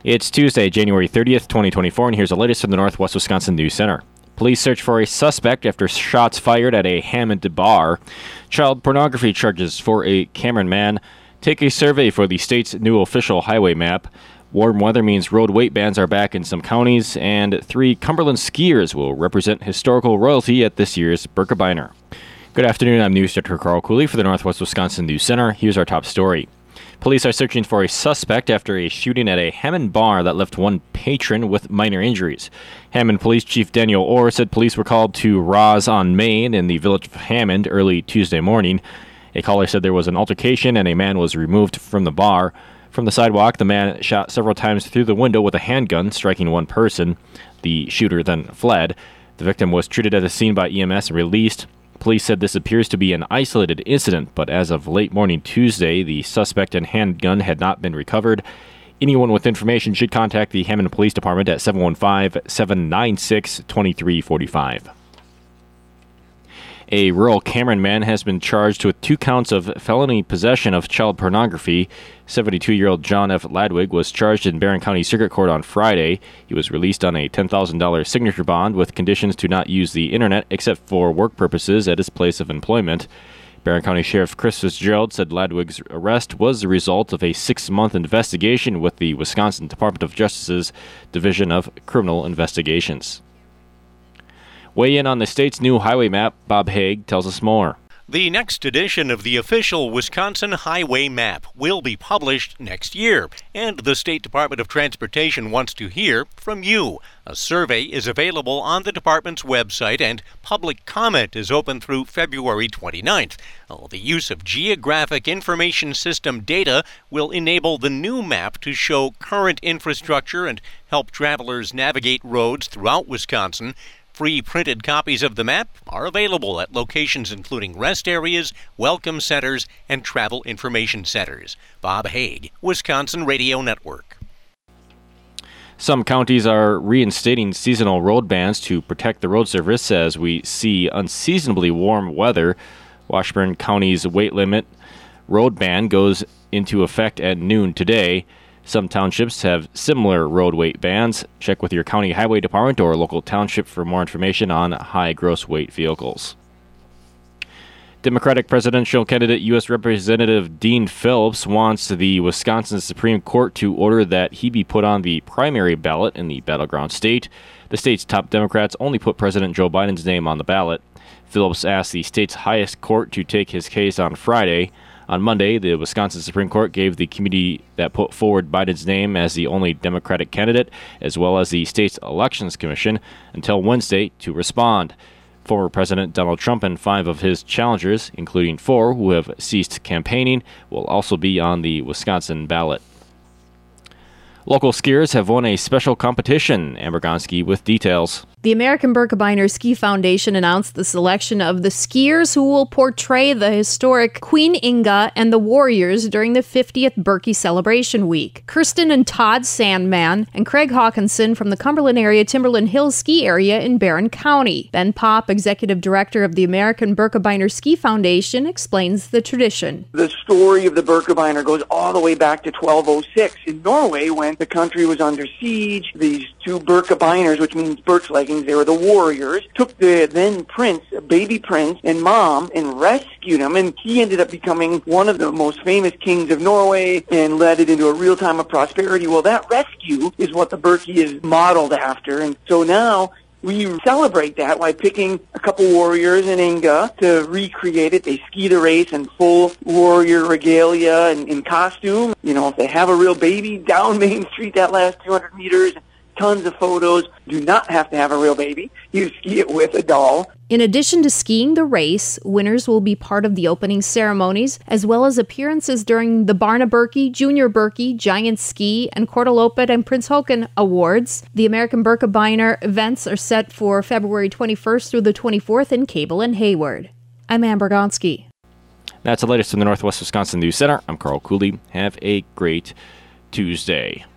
It's Tuesday, January 30th, 2024, and here's the latest from the Northwest Wisconsin News Center. Police search for a suspect after shots fired at a Hammond bar. Child pornography charges for a Cameron man. Take a survey for the state's new official highway map. Warm weather means road weight bans are back in some counties, and 3 Cumberland skiers will represent historical royalty at this year's Birkebeiner. Good afternoon, I'm News Director Carl Cooley for the Northwest Wisconsin News Center. Here's our top story. Police are searching for a suspect after a shooting at a Hammond bar that left one patron with minor injuries. Hammond Police Chief Daniel Orr said police were called to Roz on Main in the village of Hammond early Tuesday morning. A caller said there was an altercation and a man was removed from the bar. From the sidewalk, the man shot several times through the window with a handgun, striking one person. The shooter then fled. The victim was treated at the scene by EMS and released. Police said this appears to be an isolated incident, but as of late morning Tuesday, the suspect and handgun had not been recovered. Anyone with information should contact the Hammond Police Department at 715-796-2345. A rural Cameron man has been charged with 2 counts of felony possession of child pornography. 72-year-old John F. Ladwig was charged in Barron County Circuit Court on Friday. He was released on a $10,000 signature bond with conditions to not use the internet except for work purposes at his place of employment. Barron County Sheriff Chris Fitzgerald said Ladwig's arrest was the result of a 6-month investigation with the Wisconsin Department of Justice's Division of Criminal Investigations. Weigh in on the state's new highway map. Bob Haig tells us more. The next edition of the official Wisconsin Highway Map will be published next year, and the State Department of Transportation wants to hear from you. A survey is available on the department's website, and public comment is open through February 29th. The use of Geographic Information System data will enable the new map to show current infrastructure and help travelers navigate roads throughout Wisconsin. Free printed copies of the map are available at locations including rest areas, welcome centers, and travel information centers. Bob Haig, Wisconsin Radio Network. Some counties are reinstating seasonal road bans to protect the road surface as we see unseasonably warm weather. Washburn County's weight limit road ban goes into effect at noon today. Some townships have similar road weight bans. Check with your county highway department or local township for more information on high gross weight vehicles. Democratic presidential candidate U.S. Representative Dean Phillips wants the Wisconsin Supreme Court to order that he be put on the primary ballot in the battleground state. The state's top Democrats only put President Joe Biden's name on the ballot. Phillips asked the state's highest court to take his case on Friday. On Monday, the Wisconsin Supreme Court gave the committee that put forward Biden's name as the only Democratic candidate, as well as the state's Elections Commission, until Wednesday to respond. Former President Donald Trump and 5 of his challengers, including 4 who have ceased campaigning, will also be on the Wisconsin ballot. Local skiers have won a special competition. Amber Gonski with details. The American Birkebeiner Ski Foundation announced the selection of the skiers who will portray the historic Queen Inga and the Warriors during the 50th Birkie Celebration Week. Kirsten and Todd Sandman and Craig Hawkinson from the Cumberland area Timberland Hills Ski Area in Barron County. Ben Popp, Executive Director of the American Birkebeiner Ski Foundation, explains the tradition. The story of the Birkebeiner goes all the way back to 1206 in Norway when the country was under siege. These 2 Birkebeiners, which means birch leggings, they were the warriors, took the then prince, baby prince, and mom and rescued him, and he ended up becoming one of the most famous kings of Norway and led it into a real time of prosperity. Well, that rescue is what the Birkie is modeled after, and so now we celebrate that by picking a couple warriors in Inga to recreate it. They ski the race in full warrior regalia and in costume. You know, if they have a real baby down Main Street that last 200 meters, tons of photos. Do not have to have a real baby. You ski it with a doll. In addition to skiing the race, winners will be part of the opening ceremonies, as well as appearances during the Barna Birkie, Junior Birkie, Giant Ski, and Kortaloppet and Prince Haakon Awards. The American Birkebeiner events are set for February 21st through the 24th in Cable and Hayward. I'm Amber Gonski. That's the latest from the Northwest Wisconsin News Center. I'm Carl Cooley. Have a great Tuesday.